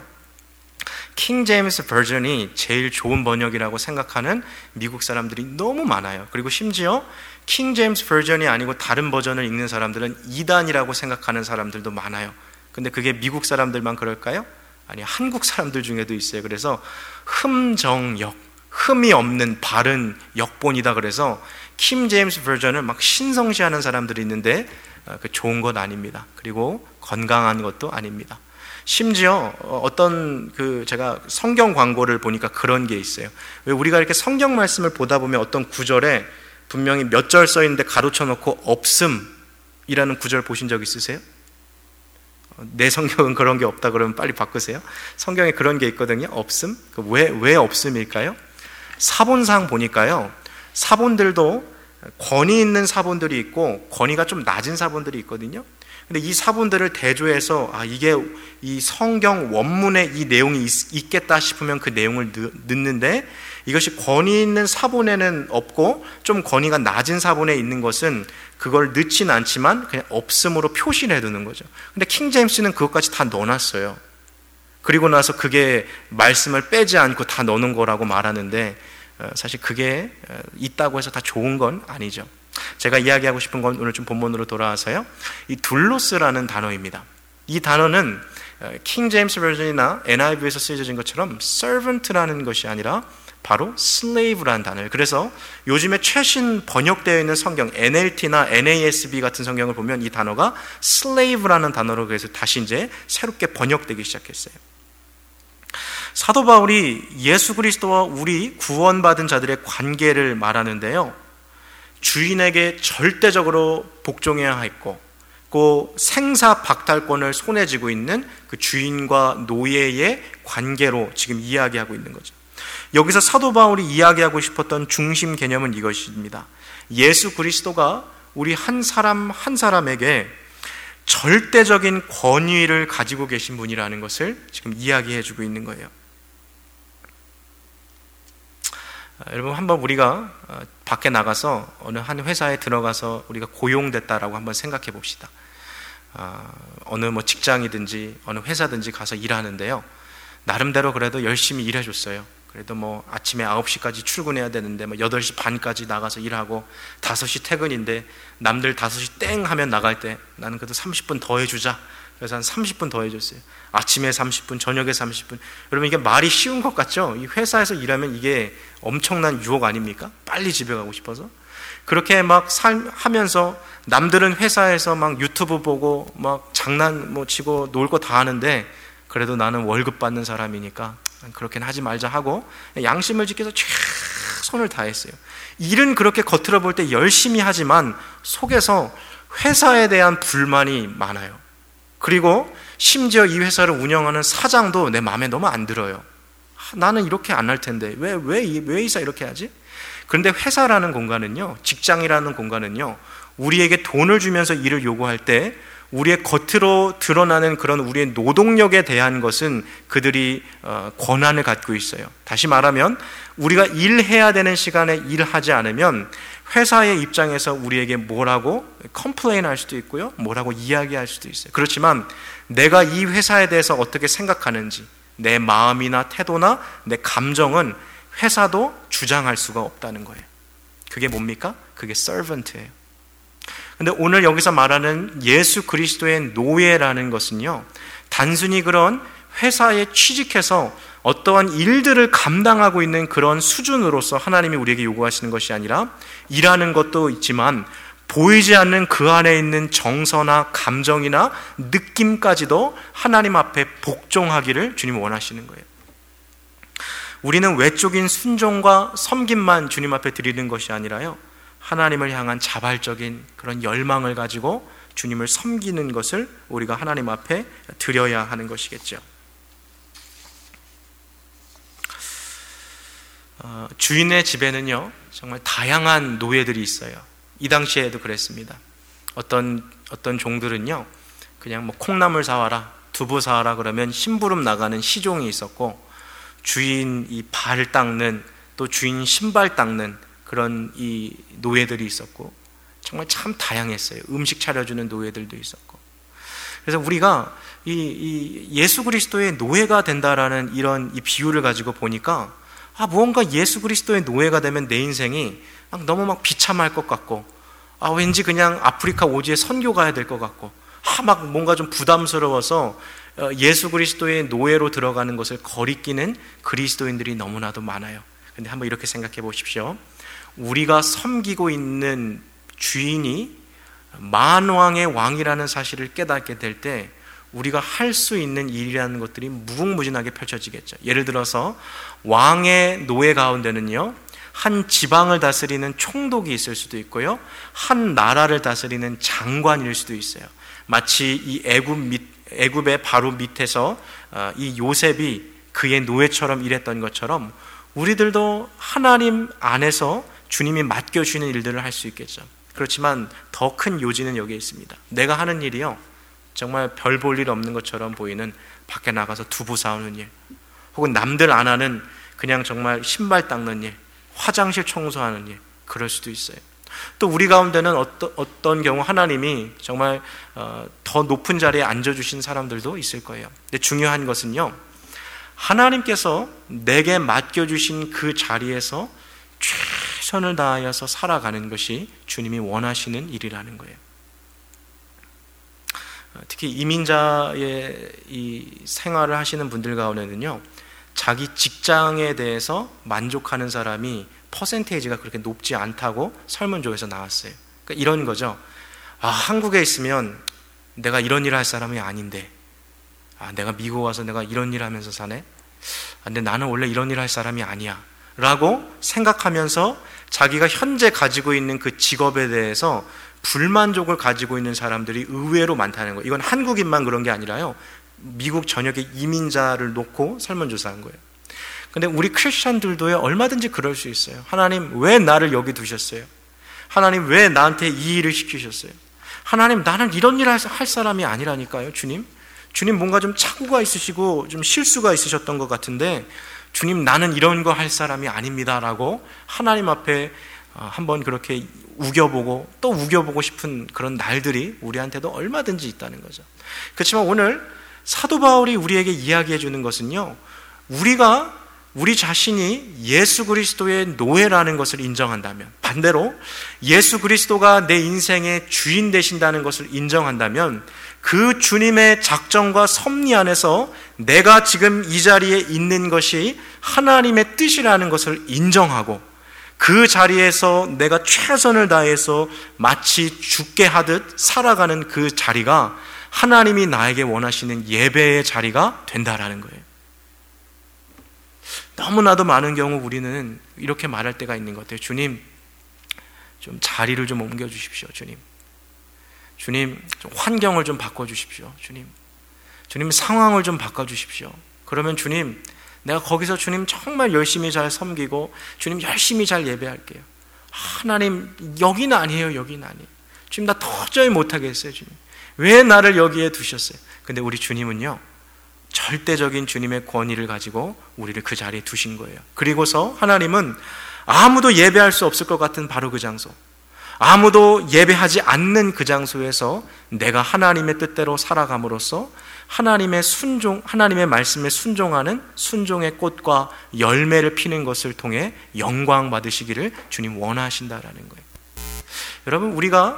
킹 제임스 버전이 제일 좋은 번역이라고 생각하는 미국 사람들이 너무 많아요. 그리고 심지어 킹 제임스 버전이 아니고 다른 버전을 읽는 사람들은 이단이라고 생각하는 사람들도 많아요. 근데 그게 미국 사람들만 그럴까요? 아니, 한국 사람들 중에도 있어요. 그래서 흠정역, 흠이 없는 바른 역본이다 그래서 킹 제임스 버전을 막 신성시하는 사람들이 있는데 그 좋은 건 아닙니다. 그리고 건강한 것도 아닙니다. 심지어 어떤 제가 성경 광고를 보니까 그런 게 있어요. 왜 우리가 이렇게 성경 말씀을 보다 보면 어떤 구절에 분명히 몇 절 써 있는데 가로쳐 놓고 없음이라는 구절 보신 적 있으세요? 내 성경은 그런 게 없다 그러면 빨리 바꾸세요. 성경에 그런 게 있거든요. 없음. 왜 없음일까요? 사본상 보니까요, 사본들도 권위 있는 사본들이 있고 권위가 좀 낮은 사본들이 있거든요. 근데 이 사본들을 대조해서 이게 이 성경 원문에 이 내용이 있겠다 싶으면 그 내용을 넣는데, 이것이 권위 있는 사본에는 없고 좀 권위가 낮은 사본에 있는 것은 그걸 넣진 않지만 그냥 없음으로 표시를 해두는 거죠. 근데 킹 제임스는 그것까지 다 넣어놨어요. 그리고 나서 그게 말씀을 빼지 않고 다 넣는 거라고 말하는데, 사실 그게 있다고 해서 다 좋은 건 아니죠. 제가 이야기하고 싶은 건 오늘 좀 본문으로 돌아와서요, 이 둘로스라는 단어입니다. 이 단어는 킹 제임스 버전이나 NIV에서 쓰여진 것처럼 servant라는 것이 아니라 바로 slave라는 단어예요. 그래서 요즘에 최신 번역되어 있는 성경 NLT나 NASB 같은 성경을 보면 이 단어가 slave라는 단어로 그래서 다시 이제 새롭게 번역되기 시작했어요. 사도 바울이 예수 그리스도와 우리 구원받은 자들의 관계를 말하는데요, 주인에게 절대적으로 복종해야 했고, 그 생사 박탈권을 손에 쥐고 있는 그 주인과 노예의 관계로 지금 이야기하고 있는 거죠. 여기서 사도 바울이 이야기하고 싶었던 중심 개념은 이것입니다. 예수 그리스도가 우리 한 사람 한 사람에게 절대적인 권위를 가지고 계신 분이라는 것을 지금 이야기해 주고 있는 거예요. 여러분, 한번 우리가 밖에 나가서 어느 한 회사에 들어가서 우리가 고용됐다라고 한번 생각해 봅시다. 어느 뭐 직장이든지 어느 회사든지 가서 일하는데요, 나름대로 그래도 열심히 일해줬어요. 그래도 뭐 아침에 9시까지 출근해야 되는데 뭐 8시 반까지 나가서 일하고 5시 퇴근인데 남들 5시 땡 하면 나갈 때 나는 그래도 30분 더 해주자. 그래서 한 30분 더 해줬어요. 아침에 30분, 저녁에 30분. 여러분, 이게 말이 쉬운 것 같죠? 이 회사에서 일하면 이게 엄청난 유혹 아닙니까? 빨리 집에 가고 싶어서. 그렇게 막 하면서 남들은 회사에서 막 유튜브 보고 막 장난 뭐 치고 놀 거 다 하는데, 그래도 나는 월급 받는 사람이니까 그렇게는 하지 말자 하고 양심을 지켜서 최선을 다했어요. 일은 그렇게 겉으로 볼 때 열심히 하지만 속에서 회사에 대한 불만이 많아요. 그리고 심지어 이 회사를 운영하는 사장도 내 마음에 너무 안 들어요. 나는 이렇게 안 할 텐데 왜 이사 이렇게 하지? 그런데 회사라는 공간은요, 직장이라는 공간은요, 우리에게 돈을 주면서 일을 요구할 때 우리의 겉으로 드러나는 그런 우리의 노동력에 대한 것은 그들이 권한을 갖고 있어요. 다시 말하면 우리가 일해야 되는 시간에 일하지 않으면 회사의 입장에서 우리에게 뭐라고 컴플레인 할 수도 있고요, 뭐라고 이야기할 수도 있어요. 그렇지만 내가 이 회사에 대해서 어떻게 생각하는지, 내 마음이나 태도나 내 감정은 회사도 주장할 수가 없다는 거예요. 그게 뭡니까? 그게 servant예요. 근데 오늘 여기서 말하는 예수 그리스도의 노예라는 것은요, 단순히 그런 회사에 취직해서 어떠한 일들을 감당하고 있는 그런 수준으로서 하나님이 우리에게 요구하시는 것이 아니라, 일하는 것도 있지만 보이지 않는 그 안에 있는 정서나 감정이나 느낌까지도 하나님 앞에 복종하기를 주님 원하시는 거예요. 우리는 외적인 순종과 섬김만 주님 앞에 드리는 것이 아니라요, 하나님을 향한 자발적인 그런 열망을 가지고 주님을 섬기는 것을 우리가 하나님 앞에 드려야 하는 것이겠죠. 주인의 집에는요, 정말 다양한 노예들이 있어요. 이 당시에도 그랬습니다. 어떤 종들은요, 그냥 뭐 콩나물 사와라, 두부 사와라 그러면 심부름 나가는 시종이 있었고, 주인 이 발 닦는, 또 주인 신발 닦는 그런 이 노예들이 있었고, 정말 참 다양했어요. 음식 차려주는 노예들도 있었고. 그래서 우리가 이 예수 그리스도의 노예가 된다라는 이런 이 비유를 가지고 보니까, 무언가 예수 그리스도의 노예가 되면 내 인생이 너무 막 비참할 것 같고, 왠지 그냥 아프리카 오지에 선교 가야 될 것 같고, 막 뭔가 좀 부담스러워서 예수 그리스도의 노예로 들어가는 것을 거리끼는 그리스도인들이 너무나도 많아요. 근데 한번 이렇게 생각해 보십시오. 우리가 섬기고 있는 주인이 만왕의 왕이라는 사실을 깨닫게 될 때 우리가 할 수 있는 일이라는 것들이 무궁무진하게 펼쳐지겠죠. 예를 들어서 왕의 노예 가운데는요, 한 지방을 다스리는 총독이 있을 수도 있고요, 한 나라를 다스리는 장관일 수도 있어요. 마치 이 애굽의 바로 밑에서 이 요셉이 그의 노예처럼 일했던 것처럼 우리들도 하나님 안에서 주님이 맡겨주시는 일들을 할 수 있겠죠. 그렇지만 더 큰 요지는 여기에 있습니다. 내가 하는 일이요, 정말 별 볼 일 없는 것처럼 보이는 밖에 나가서 두부 사오는 일, 혹은 남들 안 하는 그냥 정말 신발 닦는 일, 화장실 청소하는 일, 그럴 수도 있어요. 또 우리 가운데는 어떤 경우 하나님이 정말 더 높은 자리에 앉아주신 사람들도 있을 거예요. 근데 중요한 것은요, 하나님께서 내게 맡겨주신 그 자리에서 최선을 다하여서 살아가는 것이 주님이 원하시는 일이라는 거예요. 특히 이민자의 이 생활을 하시는 분들 가운데는요, 자기 직장에 대해서 만족하는 사람이 퍼센테이지가 그렇게 높지 않다고 설문조에서 나왔어요. 그러니까 이런 거죠. 한국에 있으면 내가 이런 일을 할 사람이 아닌데, 내가 미국 와서 내가 이런 일을 하면서 사네? 근데 나는 원래 이런 일을 할 사람이 아니야 라고 생각하면서 자기가 현재 가지고 있는 그 직업에 대해서 불만족을 가지고 있는 사람들이 의외로 많다는 거예요. 이건 한국인만 그런 게 아니라요, 미국 전역의 이민자를 놓고 설문조사한 거예요. 근데 우리 크리스천들도요, 얼마든지 그럴 수 있어요. 하나님, 왜 나를 여기 두셨어요? 하나님, 왜 나한테 이 일을 시키셨어요? 하나님, 나는 이런 일을 할 사람이 아니라니까요. 주님, 뭔가 좀 착오가 있으시고 좀 실수가 있으셨던 것 같은데, 주님, 나는 이런 거 할 사람이 아닙니다 라고 하나님 앞에 한번 그렇게 우겨보고 또 우겨보고 싶은 그런 날들이 우리한테도 얼마든지 있다는 거죠. 그렇지만 오늘 사도 바울이 우리에게 이야기해 주는 것은요, 우리 자신이 예수 그리스도의 노예라는 것을 인정한다면, 반대로 예수 그리스도가 내 인생의 주인 되신다는 것을 인정한다면, 그 주님의 작정과 섭리 안에서 내가 지금 이 자리에 있는 것이 하나님의 뜻이라는 것을 인정하고, 그 자리에서 내가 최선을 다해서 마치 죽게 하듯 살아가는 그 자리가 하나님이 나에게 원하시는 예배의 자리가 된다라는 거예요. 너무나도 많은 경우 우리는 이렇게 말할 때가 있는 것 같아요. 주님, 좀 자리를 좀 옮겨주십시오. 주님, 좀 환경을 좀 바꿔주십시오. 주님, 상황을 좀 바꿔주십시오. 그러면 주님, 내가 거기서 주님 정말 열심히 잘 섬기고 주님 열심히 잘 예배할게요. 하나님, 여기는 아니에요. 주님, 나 도저히 못하겠어요. 주님, 왜 나를 여기에 두셨어요? 근데 우리 주님은요, 절대적인 주님의 권위를 가지고 우리를 그 자리에 두신 거예요. 그리고서 하나님은 아무도 예배할 수 없을 것 같은 바로 그 장소, 아무도 예배하지 않는 그 장소에서 내가 하나님의 뜻대로 살아감으로써 하나님의 말씀에 순종하는 순종의 꽃과 열매를 피는 것을 통해 영광 받으시기를 주님 원하신다라는 거예요. 여러분, 우리가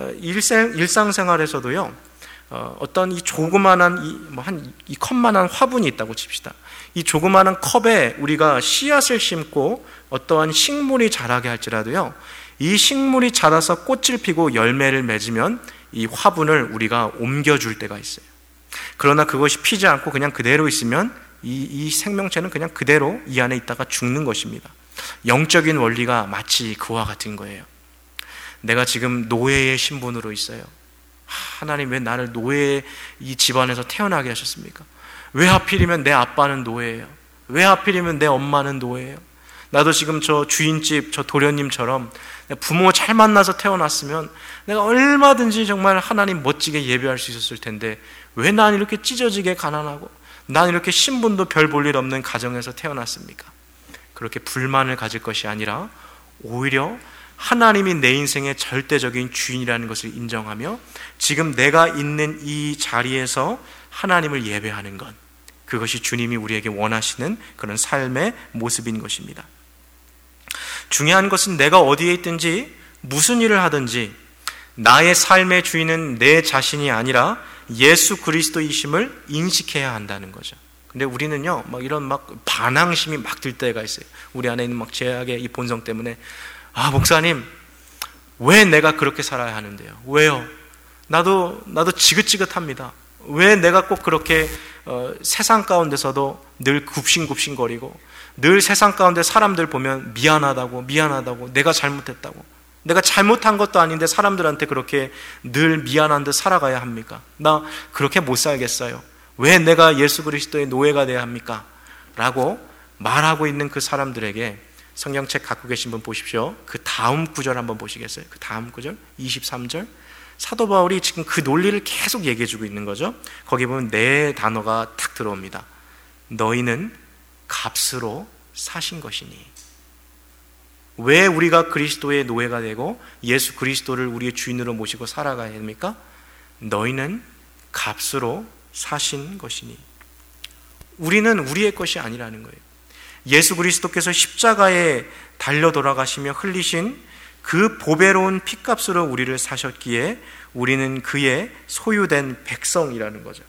일상생활에서도요, 어떤 이 조그만한 이 컵만한 화분이 있다고 칩시다. 이 조그만한 컵에 우리가 씨앗을 심고 어떠한 식물이 자라게 할지라도요, 이 식물이 자라서 꽃을 피고 열매를 맺으면 이 화분을 우리가 옮겨줄 때가 있어요. 그러나 그것이 피지 않고 그냥 그대로 있으면 이 생명체는 그냥 그대로 이 안에 있다가 죽는 것입니다. 영적인 원리가 마치 그와 같은 거예요. 내가 지금 노예의 신분으로 있어요. 하나님, 왜 나를 노예의 이 집안에서 태어나게 하셨습니까? 왜 하필이면 내 아빠는 노예예요? 왜 하필이면 내 엄마는 노예예요? 나도 지금 저 주인집, 저 도련님처럼 부모 잘 만나서 태어났으면 내가 얼마든지 정말 하나님 멋지게 예배할 수 있었을 텐데, 왜 난 이렇게 찢어지게 가난하고 난 이렇게 신분도 별 볼 일 없는 가정에서 태어났습니까? 그렇게 불만을 가질 것이 아니라 오히려 하나님이 내 인생의 절대적인 주인이라는 것을 인정하며 지금 내가 있는 이 자리에서 하나님을 예배하는 것, 그것이 주님이 우리에게 원하시는 그런 삶의 모습인 것입니다. 중요한 것은 내가 어디에 있든지 무슨 일을 하든지 나의 삶의 주인은 내 자신이 아니라 예수 그리스도이심을 인식해야 한다는 거죠. 근데 우리는요, 이런 반항심이 들 때가 있어요. 우리 안에 있는 죄악의 이 본성 때문에, 목사님, 왜 내가 그렇게 살아야 하는데요? 왜요? 나도 지긋지긋합니다. 왜 내가 꼭 그렇게 세상 가운데서도 늘 굽신굽신거리고 늘 세상 가운데 사람들 보면 미안하다고 내가 잘못했다고, 내가 잘못한 것도 아닌데 사람들한테 그렇게 늘 미안한 듯 살아가야 합니까? 나 그렇게 못 살겠어요. 왜 내가 예수 그리스도의 노예가 돼야 합니까? 라고 말하고 있는 그 사람들에게 성경책 갖고 계신 분 보십시오. 그 다음 구절 한번 보시겠어요? 그 다음 구절 23절, 사도 바울이 지금 그 논리를 계속 얘기해 주고 있는 거죠. 거기 보면 네 단어가 탁 들어옵니다. 너희는 값으로 사신 것이니. 왜 우리가 그리스도의 노예가 되고 예수 그리스도를 우리의 주인으로 모시고 살아가야 됩니까? 너희는 값으로 사신 것이니. 우리는 우리의 것이 아니라는 거예요. 예수 그리스도께서 십자가에 달려 돌아가시며 흘리신 그 보배로운 핏값으로 우리를 사셨기에 우리는 그의 소유된 백성이라는 거죠.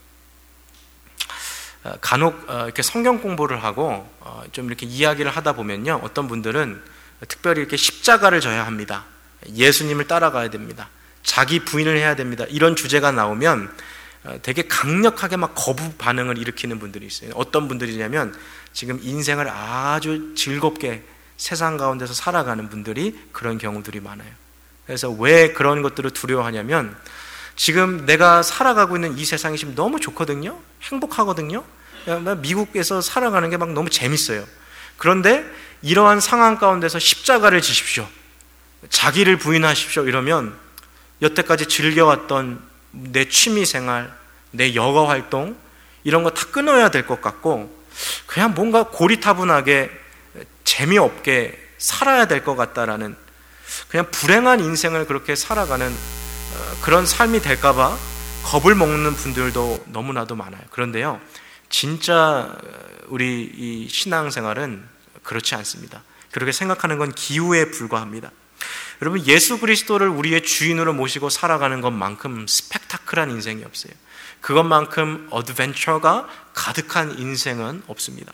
간혹 이렇게 성경 공부를 하고 좀 이렇게 이야기를 하다 보면요, 어떤 분들은 특별히 이렇게 십자가를 져야 합니다, 예수님을 따라가야 됩니다, 자기 부인을 해야 됩니다, 이런 주제가 나오면 되게 강력하게 거부 반응을 일으키는 분들이 있어요. 어떤 분들이냐면 지금 인생을 아주 즐겁게 세상 가운데서 살아가는 분들이 그런 경우들이 많아요. 그래서 왜 그런 것들을 두려워하냐면 지금 내가 살아가고 있는 이 세상이 지금 너무 좋거든요. 행복하거든요. 미국에서 살아가는 게 막 너무 재밌어요. 그런데 이러한 상황 가운데서 십자가를 지십시오, 자기를 부인하십시오 이러면 여태까지 즐겨왔던 내 취미생활, 내 여가 활동 이런 거 다 끊어야 될 것 같고 그냥 뭔가 고리타분하게 재미없게 살아야 될 것 같다라는, 그냥 불행한 인생을 그렇게 살아가는 그런 삶이 될까봐 겁을 먹는 분들도 너무나도 많아요. 그런데요, 진짜 우리 이 신앙생활은 그렇지 않습니다. 그렇게 생각하는 건 기우에 불과합니다. 여러분, 예수 그리스도를 우리의 주인으로 모시고 살아가는 것만큼 스펙타클한 인생이 없어요. 그것만큼 어드벤처가 가득한 인생은 없습니다.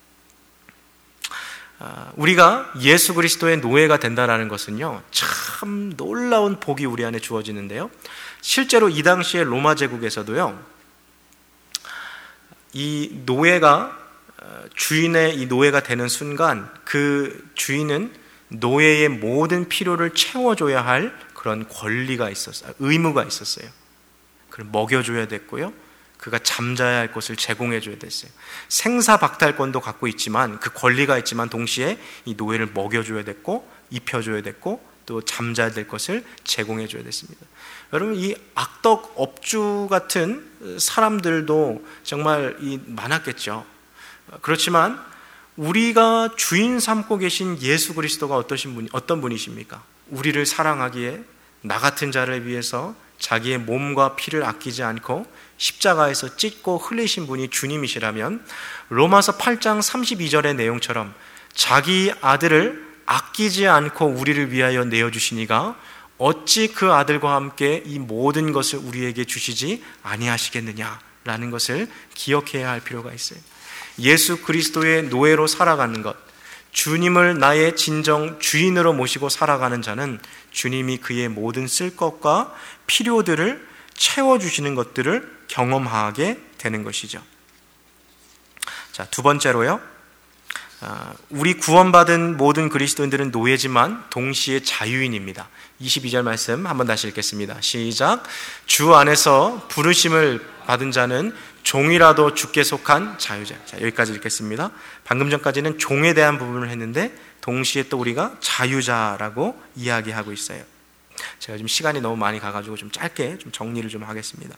우리가 예수 그리스도의 노예가 된다는 것은요, 참 놀라운 복이 우리 안에 주어지는데요, 실제로 이 당시에 로마 제국에서도요, 이 노예가 주인의 이 노예가 되는 순간 그 주인은 노예의 모든 필요를 채워줘야 할 그런 권리가 있었어요. 의무가 있었어요. 그를 먹여줘야 됐고요, 그가 잠자야 할 곳을 제공해줘야 됐어요. 생사박탈권도 갖고 있지만, 그 권리가 있지만 동시에 이 노예를 먹여줘야 됐고 입혀줘야 됐고 또 잠자야 될 것을 제공해줘야 됐습니다. 여러분, 이 악덕 업주 같은 사람들도 정말 많았겠죠. 그렇지만 우리가 주인 삼고 계신 예수 그리스도가 어떤 분이십니까? 우리를 사랑하기에 나 같은 자를 위해서 자기의 몸과 피를 아끼지 않고 십자가에서 찢고 흘리신 분이 주님이시라면 로마서 8장 32절의 내용처럼 자기 아들을 아끼지 않고 우리를 위하여 내어주시니가 어찌 그 아들과 함께 이 모든 것을 우리에게 주시지 아니하시겠느냐라는 것을 기억해야 할 필요가 있어요. 예수 그리스도의 노예로 살아가는 것, 주님을 나의 진정 주인으로 모시고 살아가는 자는 주님이 그의 모든 쓸 것과 필요들을 채워주시는 것들을 경험하게 되는 것이죠. 자, 두 번째로요, 우리 구원받은 모든 그리스도인들은 노예지만 동시에 자유인입니다. 22절 말씀 한번 다시 읽겠습니다. 시작. 주 안에서 부르심을 받은 자는 종이라도 주께 속한 자유자. 자, 여기까지 읽겠습니다. 방금 전까지는 종에 대한 부분을 했는데 동시에 또 우리가 자유자라고 이야기하고 있어요. 제가 지금 시간이 너무 많이 가가지고 좀 짧게 좀 정리를 좀 하겠습니다.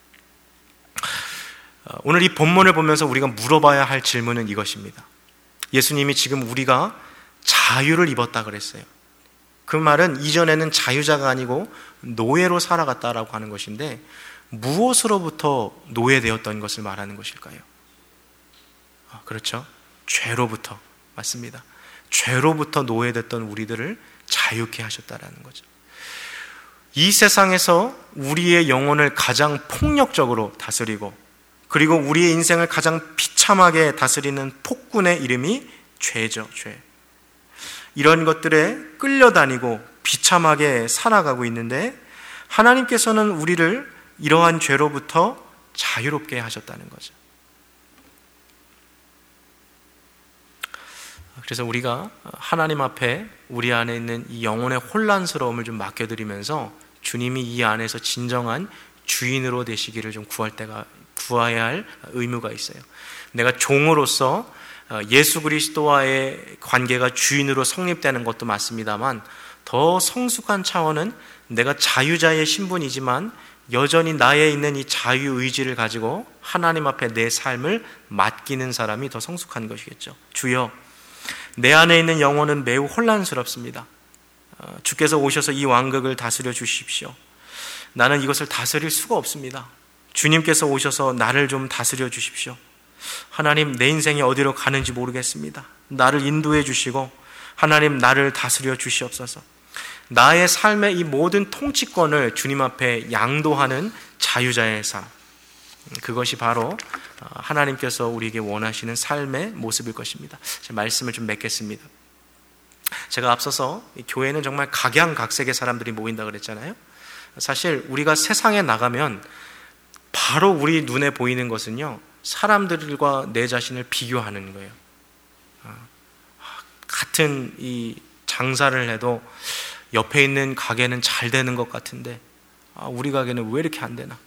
오늘 이 본문을 보면서 우리가 물어봐야 할 질문은 이것입니다. 예수님이 지금 우리가 자유를 입었다 그랬어요. 그 말은 이전에는 자유자가 아니고 노예로 살아갔다라고 하는 것인데 무엇으로부터 노예되었던 것을 말하는 것일까요? 그렇죠. 죄로부터. 맞습니다. 죄로부터 노예됐던 우리들을 자유케 하셨다라는 거죠. 이 세상에서 우리의 영혼을 가장 폭력적으로 다스리고 그리고 우리의 인생을 가장 비참하게 다스리는 폭군의 이름이 죄죠. 죄. 이런 것들에 끌려다니고 비참하게 살아가고 있는데 하나님께서는 우리를 이러한 죄로부터 자유롭게 하셨다는 거죠. 그래서 우리가 하나님 앞에 우리 안에 있는 이 영혼의 혼란스러움을 좀 맡겨드리면서 주님이 이 안에서 진정한 주인으로 되시기를 좀 구해야 할 의무가 있어요. 내가 종으로서 예수 그리스도와의 관계가 주인으로 성립되는 것도 맞습니다만 더 성숙한 차원은 내가 자유자의 신분이지만 여전히 나에 있는 이 자유의지를 가지고 하나님 앞에 내 삶을 맡기는 사람이 더 성숙한 것이겠죠. 주여, 내 안에 있는 영혼은 매우 혼란스럽습니다. 주께서 오셔서 이 왕국을 다스려 주십시오. 나는 이것을 다스릴 수가 없습니다. 주님께서 오셔서 나를 좀 다스려 주십시오. 하나님, 내 인생이 어디로 가는지 모르겠습니다. 나를 인도해 주시고 하나님, 나를 다스려 주시옵소서. 나의 삶의 이 모든 통치권을 주님 앞에 양도하는 자유자의 삶, 그것이 바로 하나님께서 우리에게 원하시는 삶의 모습일 것입니다. 제 말씀을 좀 맺겠습니다. 제가 앞서서 교회는 정말 각양각색의 사람들이 모인다 그랬잖아요. 사실 우리가 세상에 나가면 바로 우리 눈에 보이는 것은요, 사람들과 내 자신을 비교하는 거예요. 같은 이 장사를 해도 옆에 있는 가게는 잘 되는 것 같은데 우리 가게는 왜 이렇게 안 되나?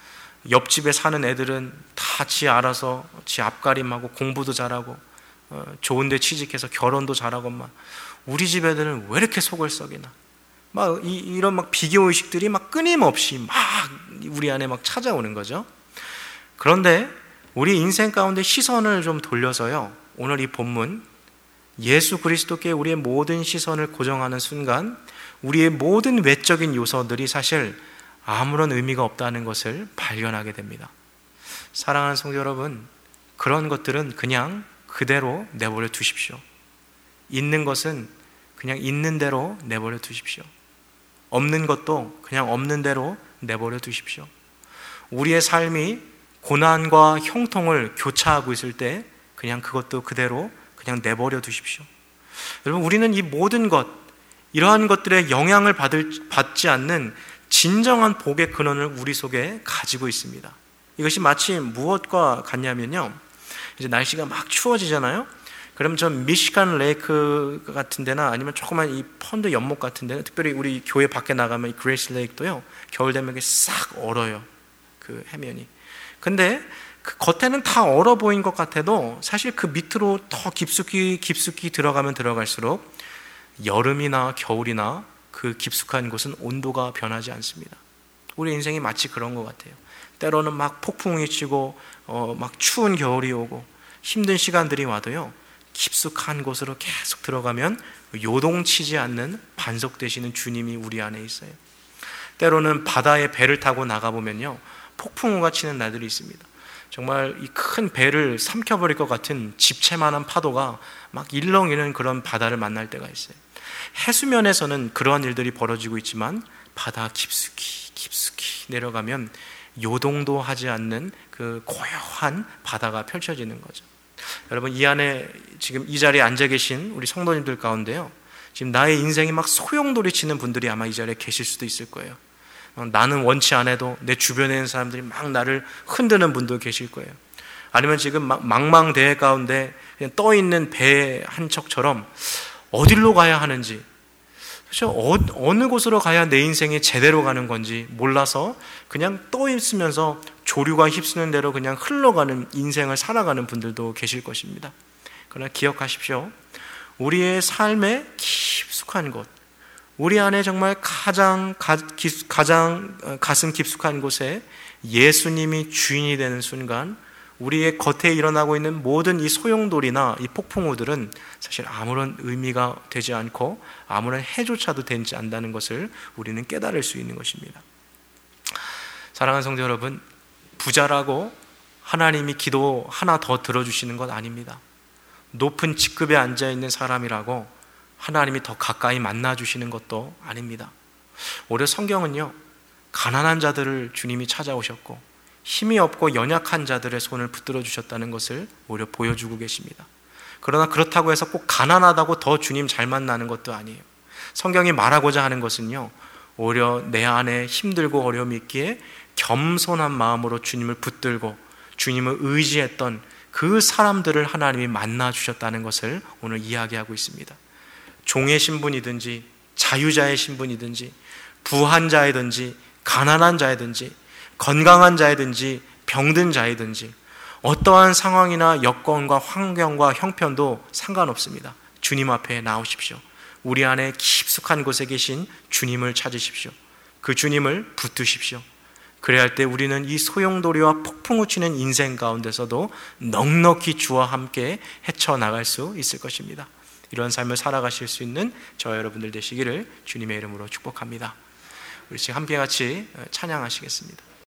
옆집에 사는 애들은 다 지 알아서 지 앞가림하고 공부도 잘하고 좋은 데 취직해서 결혼도 잘하고만, 우리 집 애들은 왜 이렇게 속을 썩이나? 막 이런 막 비교의식들이 막 끊임없이 막 우리 안에 막 찾아오는 거죠. 그런데 우리 인생 가운데 시선을 좀 돌려서요, 오늘 이 본문 예수 그리스도께 우리의 모든 시선을 고정하는 순간 우리의 모든 외적인 요소들이 사실 아무런 의미가 없다는 것을 발견하게 됩니다. 사랑하는 성도 여러분, 그런 것들은 그냥 그대로 내버려 두십시오. 있는 것은 그냥 있는 대로 내버려 두십시오. 없는 것도 그냥 없는 대로 내버려 두십시오. 우리의 삶이 고난과 형통을 교차하고 있을 때 그냥 그것도 그대로 그냥 내버려 두십시오. 여러분, 우리는 이 모든 것, 이러한 것들의 영향을 받지 않는 진정한 복의 근원을 우리 속에 가지고 있습니다. 이것이 마치 무엇과 같냐면요, 이제 날씨가 막 추워지잖아요. 그럼 전 미시간 레이크 같은 데나 아니면 조그만 이 펀드 연못 같은 데는, 특별히 우리 교회 밖에 나가면 이 그레이스 레이크도요, 겨울 되면 이게 싹 얼어요, 그 해면이. 근데 그 겉에는 다 얼어 보인 것 같아도 사실 그 밑으로 더 깊숙이 들어가면 들어갈수록 여름이나 겨울이나 그 깊숙한 곳은 온도가 변하지 않습니다. 우리 인생이 마치 그런 것 같아요. 때로는 막 폭풍이 치고 막 추운 겨울이 오고 힘든 시간들이 와도요, 깊숙한 곳으로 계속 들어가면 요동치지 않는 반석되시는 주님이 우리 안에 있어요. 때로는 바다에 배를 타고 나가보면요, 폭풍우가 치는 날들이 있습니다. 정말 이 큰 배를 삼켜버릴 것 같은 집채만한 파도가 막 일렁이는 그런 바다를 만날 때가 있어요. 해수면에서는 그러한 일들이 벌어지고 있지만 바다 깊숙이 내려가면 요동도 하지 않는 그 고요한 바다가 펼쳐지는 거죠. 여러분, 이 안에 지금 이 자리에 앉아 계신 우리 성도님들 가운데요, 지금 나의 인생이 막 소용돌이 치는 분들이 아마 이 자리에 계실 수도 있을 거예요. 나는 원치 않아도 내 주변에 있는 사람들이 막 나를 흔드는 분도 계실 거예요. 아니면 지금 막 망망대해 가운데 그냥 떠 있는 배 한 척처럼 어디로 가야 하는지, 그렇죠? 어느 곳으로 가야 내 인생이 제대로 가는 건지 몰라서 그냥 떠 있으면서 조류가 휩쓰는 대로 그냥 흘러가는 인생을 살아가는 분들도 계실 것입니다. 그러나 기억하십시오. 우리의 삶의 깊숙한 곳, 우리 안에 정말 가장 가슴 깊숙한 곳에 예수님이 주인이 되는 순간 우리의 겉에 일어나고 있는 모든 이 소용돌이나 이 폭풍우들은 사실 아무런 의미가 되지 않고 아무런 해조차도 되지 않는다는 것을 우리는 깨달을 수 있는 것입니다. 사랑하는 성도 여러분, 부자라고 하나님이 기도 하나 더 들어주시는 것 아닙니다. 높은 직급에 앉아있는 사람이라고 하나님이 더 가까이 만나주시는 것도 아닙니다. 오히려 성경은요, 가난한 자들을 주님이 찾아오셨고 힘이 없고 연약한 자들의 손을 붙들어 주셨다는 것을 오히려 보여주고 계십니다. 그러나 그렇다고 해서 꼭 가난하다고 더 주님 잘 만나는 것도 아니에요. 성경이 말하고자 하는 것은요, 오히려 내 안에 힘들고 어려움이 있기에 겸손한 마음으로 주님을 붙들고 주님을 의지했던 그 사람들을 하나님이 만나 주셨다는 것을 오늘 이야기하고 있습니다. 종의 신분이든지 자유자의 신분이든지 부한 자이든지 가난한 자이든지 건강한 자이든지 병든 자이든지 어떠한 상황이나 여건과 환경과 형편도 상관없습니다. 주님 앞에 나오십시오. 우리 안에 깊숙한 곳에 계신 주님을 찾으십시오. 그 주님을 붙드십시오. 그래야 할 때 우리는 이 소용돌이와 폭풍우 치는 인생 가운데서도 넉넉히 주와 함께 헤쳐나갈 수 있을 것입니다. 이런 삶을 살아가실 수 있는 저와 여러분들 되시기를 주님의 이름으로 축복합니다. 우리 지금 함께 같이 찬양하시겠습니다.